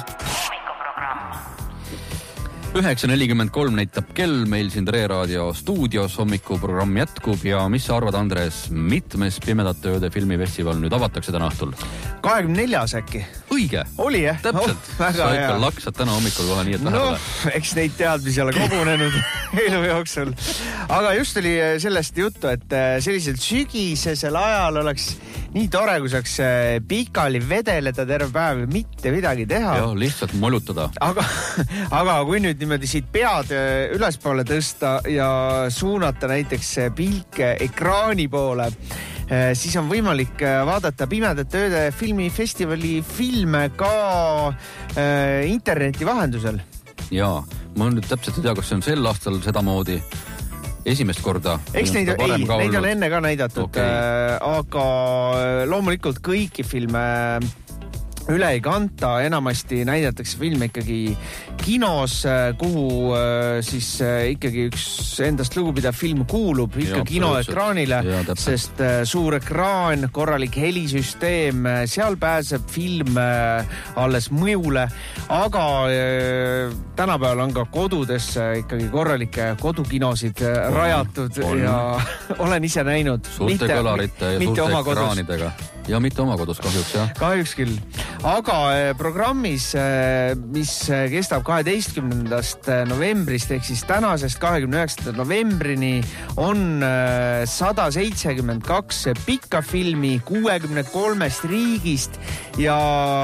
üheksa nelikümmend kolm näitab kell meil siin Tre Raadio stuudios, hommikuprogramm jätkub ja mis sa arvad, Andres, mitmes Pimedate ööde filmifestival nüüd avatakse täna õhtul? kahekümne neljas äkki. Õige. Oli jah? Täpselt. Oh, sa ikka laksad täna hommikul kohe nii, et vähe no, tule. Eks neid teadmisi ole kogunenud elu jooksul. Aga just oli sellest juttu, et sellisel sügisesel ajal oleks nii tore, kui saaks pikali vedeleda terve päev ja mitte midagi teha. Jah, lihtsalt molutada. Aga, aga kui nüüd niimoodi siit pead ülespoole tõsta ja suunata näiteks pilke ekraani poole, siis on võimalik vaadata Pimedate ööde filmifestivali filme ka äh, interneti vahendusel. Jaa, ma nüüd täpselt ei tea, kas see on sel aastal sedamoodi. esimest korda. Eks neid, ei, neid on enne ka näidatud, okay. Aga loomulikult kõiki filme üle ei kanta, enamasti näidatakse filme ikkagi kinos, kuhu siis ikkagi üks endast lugupidav film kuulub ikka ja, kinoekraanile, sest suur ekraan, korralik helisüsteem, seal pääseb film alles mõjule, aga tänapäeval on ka kodudesse ikkagi korralikke kodukinosid on, rajatud on. Ja olen ise näinud. Suurte mitte, kõlarite ja suurte ekraanidega. Ja mitte oma kodus kahjuks, jah. Kahjuks küll. Aga programmis, mis kestab kaheteistkümnendast novembrist ehk siis tänasest kahekümne üheksanda novembrini on sada seitsekümmend kaks pikka filmi kuuekümne kolmest riigist ja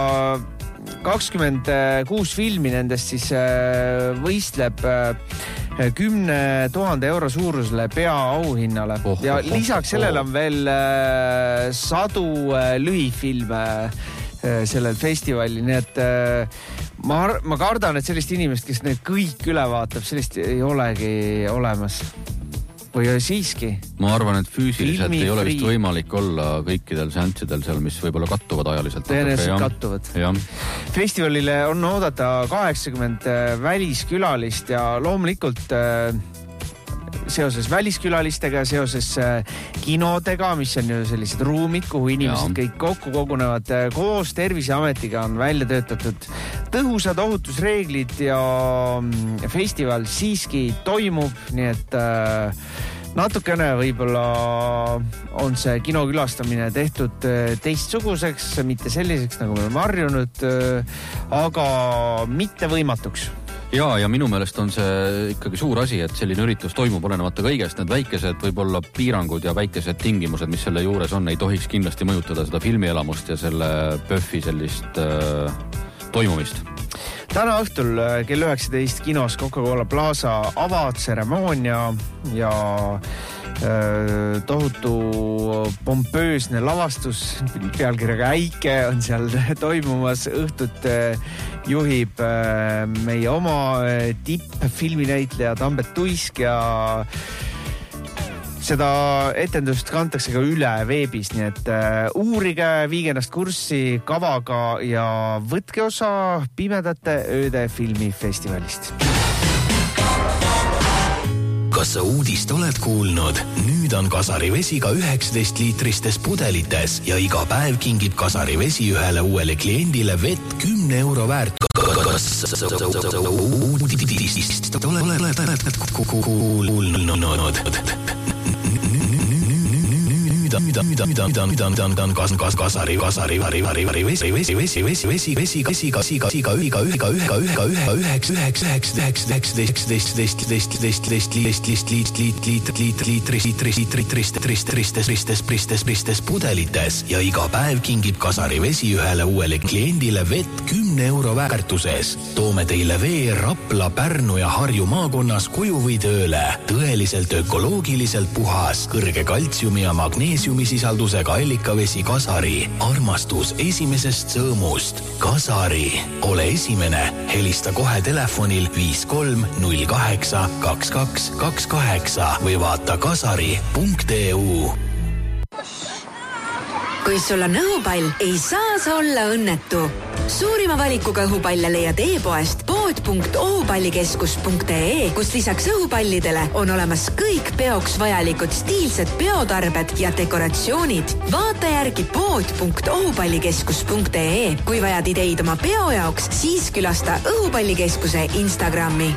kakskümmend kuus filmi nendest siis võistleb kümne tuhande euro suurusele peaauhinnale oh, ja oh, lisaks sellele on veel sadu lühifilme sellel festivalil, nii et ma, ma kardan, et sellist inimest, kes need kõik üle vaatab, sellist ei olegi olemas. Või siiski? Ma arvan, et füüsiliselt Filmi ei ole vist võimalik olla kõikidel seanssidel seal, mis võib-olla kattuvad ajaliselt. Tõenäoliselt kattuvad. Ja. Festivalile on oodata kaheksakümmend väliskülalist ja loomulikult seoses väliskülalistega, seoses kinodega, mis on ju sellised ruumid, kuhu inimesed ja. Kõik kokku kogunevad koos Terviseametiga on välja töötatud tõhusad ohutusreeglid ja festival siiski toimub, nii et natukene võib-olla on see kinokülastamine tehtud teistsuguseks, mitte selliseks, nagu me oleme harjunud, aga mitte võimatuks. Ja, ja minu meelest on see ikkagi suur asi, et selline üritus toimub olenemata kõigest. Need väikesed võib-olla piirangud ja väikesed tingimused, mis selle juures on, ei tohiks kindlasti mõjutada seda filmielamust ja selle pöffi sellist äh, toimumist. Täna õhtul kell üheksateist kinos Coca-Cola Plaza avatseremoonia ja äh, tohutu pompöösne lavastus pealkirjaga Äike on seal toimumas. Õhtut äh, juhib äh, meie oma äh, tipp-filminäitleja Tambet Tuisk ja seda etendust kantakse ka üle veebis, nii et uh, uurige, viige ennast kurssi kavaga ja võtke osa Pimedate ööde filmifestivalist. Kas sa uudist oled kuulnud? Nüüd on Kasari vesi ka üheksateist liitristes pudelites ja iga päev kingib Kasari vesi ühele uuele kliendile vett kümne euro väärt. Kas sa uudist oled kuulnud? Mida, mida, mida, mida, mida, mida on, on kas, kas, kasari, kasari, vari, vari, vari, vesi, vesi, vesi, vesi, vesi, vesi, vesi, kasi, kasi, ka, ühiga, ühiga, ühiga, ühiga, ühiga, üheks, üheks, üheks, üheks, üheks, üheks, üheks, üheks, üheks, üheks, liist, liist, liist, liit, liit, liit, liit, liitris, liitris, trist, tristes, ristes, pristes, pristes pudelites ja iga päev kingib Kasari vesi ühele uuele kliendile vett kümne euro väärtuses. Toome teile vee Rapla, Pärnu ja Harju maakonnas koju või tööle. Tõeliselt ökoloogiliselt puhas, kõrge kaltsiumi ja magneesiumisisaldusega allikavesi Kasari. Armastus esimesest sõõmust. Kasari. Ole esimene. Helista kohe telefonil viis kolm null kaheksa kaks kaks kaks kaheksa või vaata kasari punkt e u. Kui sul on õhupall, ei saa sa olla õnnetu. Suurima valikuga õhupalle leiad e-poest pood punkt ohupallikeskus punkt e, kus lisaks õhupallidele on olemas kõik peoks vajalikud stiilsed peotarbed ja dekoratsioonid. Vaata järgi pood punkt ohupallikeskus punkt e. Kui vajad ideid oma peo jaoks, siis külasta õhupallikeskuse Instagrami.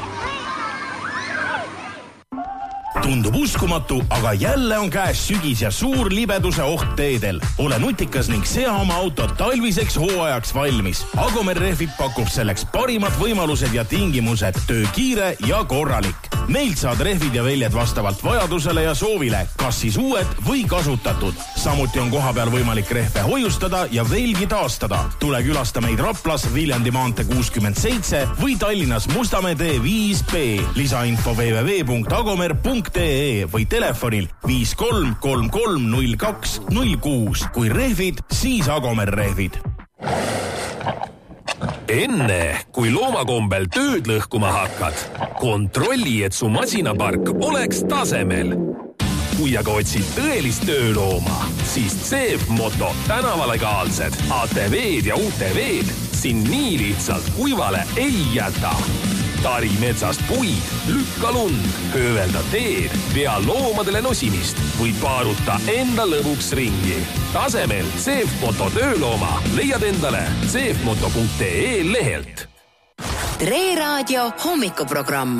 Tundub uskumatu, aga jälle on käes sügis ja suur libeduse oht teedel. Ole nutikas ning sea oma autot talviseks hooajaks valmis. Agomer Rehvit pakub selleks parimad võimalused ja tingimused, töö kiire ja korralik. Meilt saad rehvid ja väljed vastavalt vajadusele ja soovile, kas siis uued või kasutatud. Samuti on kohapeal võimalik rehve hoiustada ja velgi taastada. Tule külasta meid Raplas Viljandi maantee kuuskümmend seitse või Tallinnas Mustamäe tee viis B. Lisainfo w w w punkt agomer punkt e või telefonil viis kolm kolm kolm null kaks null kuus. Kui rehvid, siis Agomer rehvid. Enne, kui loomakombel tööd lõhkuma hakkad, kontrolli, et su masinapark oleks tasemel. Kui aga otsid tõelist töölooma, siis C F Moto tänavalegaalsed A T V-d ja U T V-d siin nii lihtsalt kuivale ei jäta. Tari metsast puid, lükka lund, höövelda teed, pea loomadele nosimist või paaruta enda lõbuks ringi. Tasemel C F Moto töölooma leiad endale c f moto punkt e lehelt. Tre Raadio hommikuprogramm.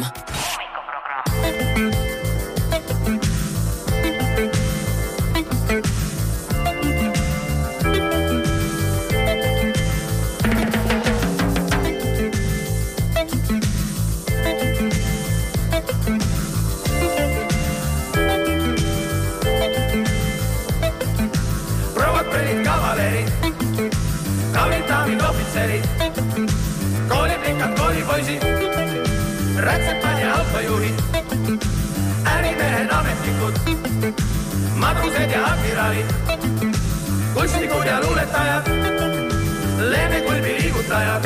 Kooliplikad, koolipoisid, rätsepad ja autojuhid, ärimehed, ametnikud, madrused ja admiraalid, kunstnikud ja luuletajad, leemekulbi liigutajad.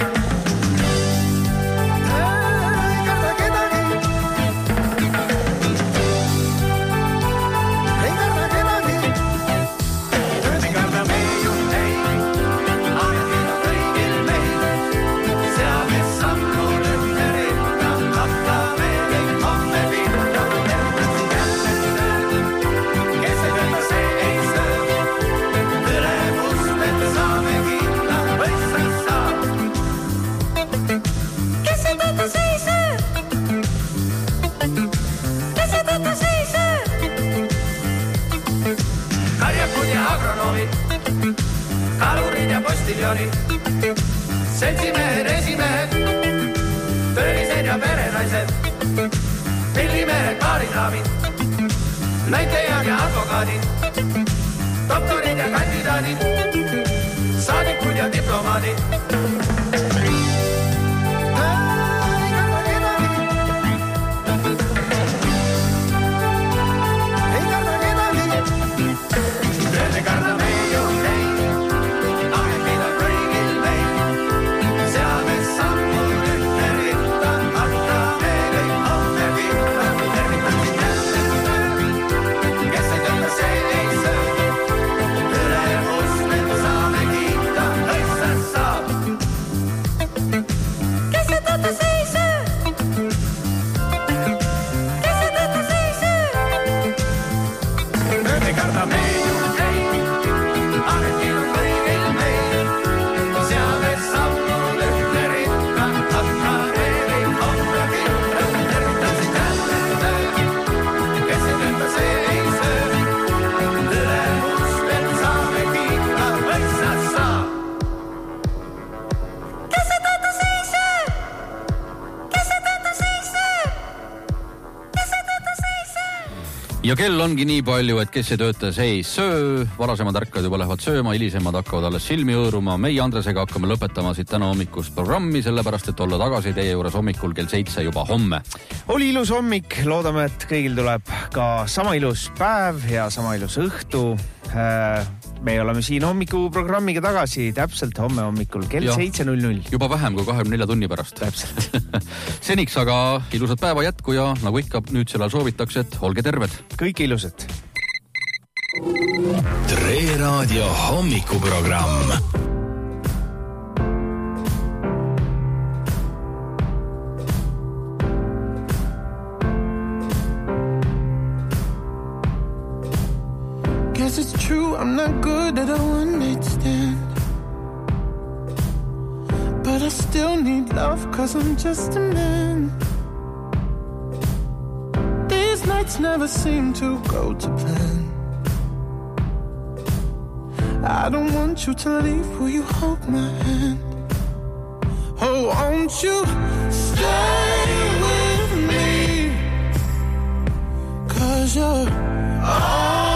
Seltsimehed, esimehed, töölised ja perenaised, pillimehed, baaridaamid, näitajad ja advokaadid, doktorid ja kandidaadid, saadikud ja diplomaadid. Ja kell ongi nii palju, et kes ei tööta, see ei söö. Varasemad ärkad juba lähevad sööma, hilisemad hakkavad alles silmi õõruma. Meie Andresega hakkame lõpetama siit täna hommikust programmi, sellepärast et olla tagasi teie juures hommikul kell seitse juba homme. Oli ilus hommik, loodame, et kõigil tuleb ka sama ilus päev ja sama ilus õhtu. Me oleme siin hommikuprogrammiga tagasi täpselt homme hommikul kell seitse null null. Juba vähem kui kahekümne nelja tunni pärast. Täpselt. Seniks aga ilusat päeva jätku ja nagu ikka nüüd sellel soovitakse, et olge terved. Kõik ilusad. Tre Raadio hommikuprogramm. Guess it's true, I'm not good at a one-night stand, but I still need love, cause I'm just a man. These nights never seem to go to plan. I don't want you to leave, will you hold my hand? Oh, won't you stay with me, cause you're all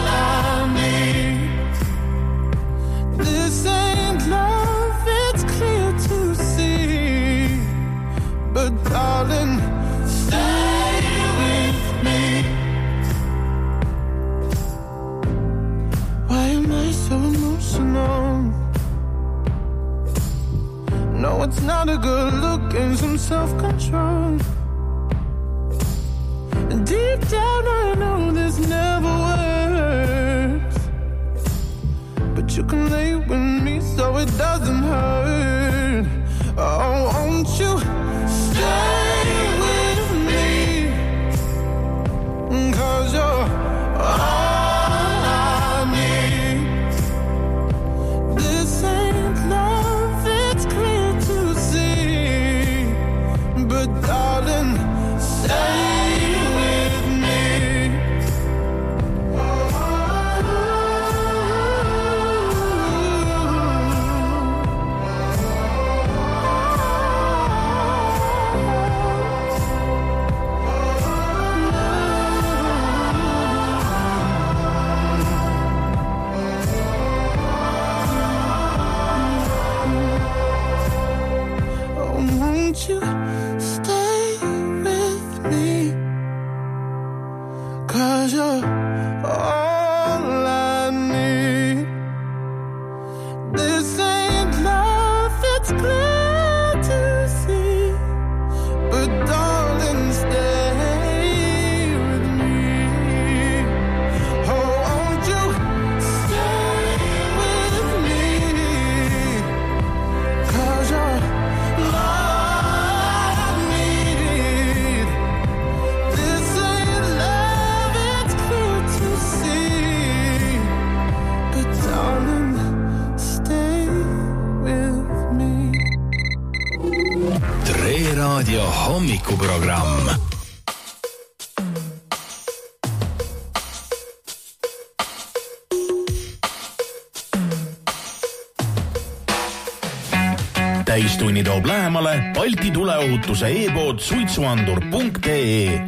this ain't love, it's clear to see. But darling, stay with me. Why am I so emotional? know it's not a good look and some self-control. And deep down I know this never works, but you can lay with me so it doesn't hurt. Oh, won't you stay with me? 'Cause you're all I need. This ain't love, it's clear to see, but darling, stay. Won't you stay with me? 'Cause you're all I need. This ain't love, it's clear to see, but darling, stay with me. Oh, won't you stay with me? 'Cause you're Raadio hommikuprogramm. täistunni toob lähemale Balti tuleohutuse e-pood suitsuandur punkt ee.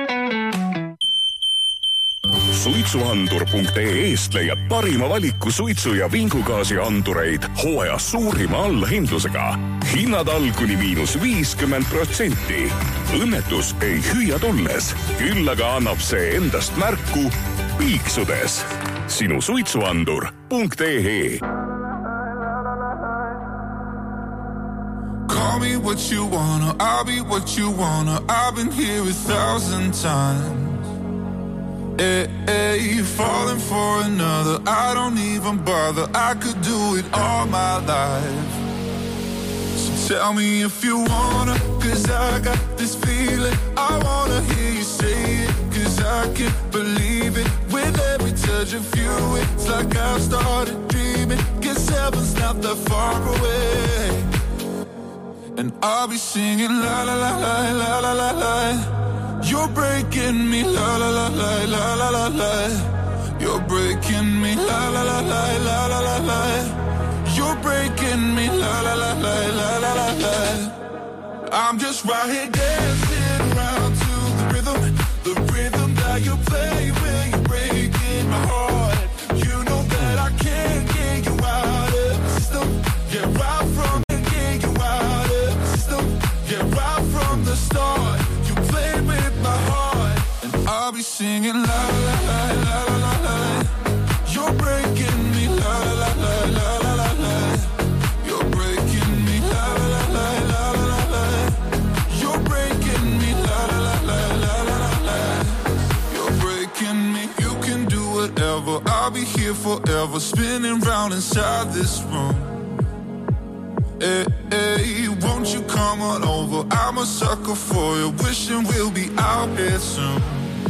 suitsuandur punkt ee-st leiad parima valiku suitsu- ja vingugaasi andureid hooajas suurima allahindlusega. Hinnad all kuni miinus viiskümmend protsenti. Õnnetus ei hüüa tulles, küll aga annab see endast märku piiksudes. Sinu suitsuandur punkt ee. Call me what you wanna, I'll be what you wanna. I've been here a thousand times. Hey, hey, falling for another, I don't even bother. I could do it all my life. So tell me if you wanna, 'cause I got this feeling. I wanna hear you say it, 'cause I can't believe it. With every touch of you, it's like I've started dreaming. 'Cause heaven's not that far away. And I'll be singing la la la la la la la la. You're breaking me, la la la la la la la la. You're breaking me, la la la la la la la la. You're breaking me, la la la la la la la la. I'm just right here dancing around to the rhythm, the rhythm that you play when you're breaking my heart. You know that I can't get you out of the system. Yeah, right from the get you out of the system. Yeah, right from the start. I'll be singing la la la la la la la. You're breaking me la la la la la la la. You're breaking me la la la la la la la. You're breaking me la la la la la la la. You're breaking me. You can do whatever. I'll be here forever, spinning round inside this room. Hey, hey, won't you come on over? I'm a sucker for you, wishing we'll be out here soon.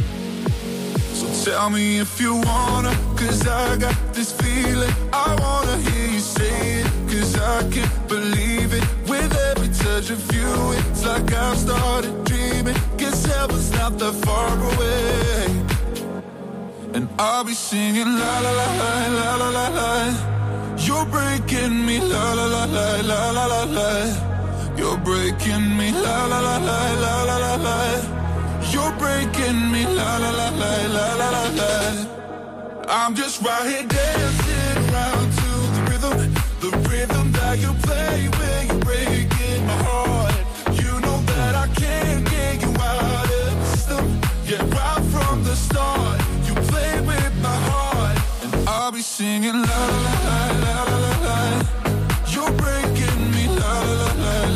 Tell me if you wanna, 'cause I got this feeling. I wanna hear you say it, 'cause I can't believe it. With every touch of you, it's like I've started dreaming. 'Cause heaven's not that far away. And I'll be singing la la la la la la la la. You're breaking me, la la la la la la la la. You're breaking me, la la la la la la la la. You're breaking me, la la la la la la la la. I'm just right here dancing around to the rhythm, the rhythm that you play when you're breaking my heart. You know that I can't get you out of the system. Yeah, right from the start, you play with my heart, and I'll be singing la la la la la la la. You're breaking me, la la la la.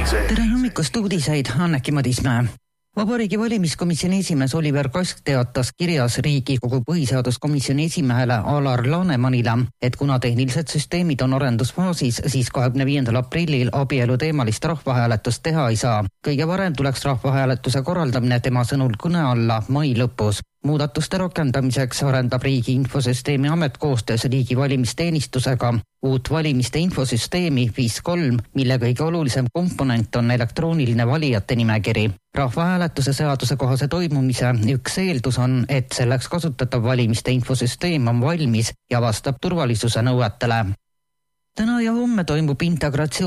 tere hommikust uudiseid, Anneki Madismäe. Vabariigi valimiskomisjoni esimees Oliver Kask teatas kirjas Riigikogu põhiseaduskomisjoni esimehele Alar Lanemanile, et kuna tehnilised süsteemid on arendusfaasis, siis kahekümne viiendal aprillil abielu teemalist rahvahääletust teha ei saa. Kõige varem tuleks rahvahääletuse korraldamine tema sõnul kõne alla mai lõpus. Muudatuste rakendamiseks arendab Riigi Infosüsteemi Amet koostöös Riigi valimisteenistusega uut valimiste infosüsteemi viis kolm, mille kõige olulisem komponent on elektrooniline valijate nimekiri. Rahvahääletuse seaduse kohase toimumise üks eeldus on, et selleks kasutatav valimiste infosüsteem on valmis ja vastab turvalisuse nõuetele. Täna ja homme toimub integratsioon